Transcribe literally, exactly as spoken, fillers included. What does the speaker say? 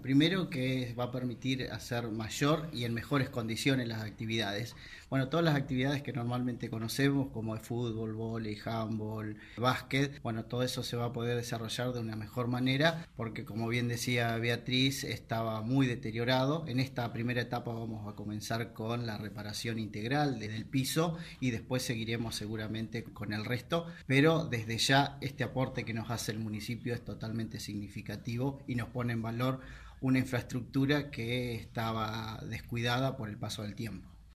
Primero que va a permitir hacer mayor y en mejores condiciones las actividades. Bueno, todas las actividades que normalmente conocemos, como el fútbol, vóley, handball, básquet, bueno, todo eso se va a poder desarrollar de una mejor manera, porque como bien decía Beatriz, estaba muy deteriorado. En esta primera etapa vamos a comenzar con la reparación integral del piso y después seguiremos seguramente con el resto, pero desde ya este aporte que nos hace el municipio es totalmente significativo y nos pone en valor una infraestructura que estaba descuidada por el paso del tiempo.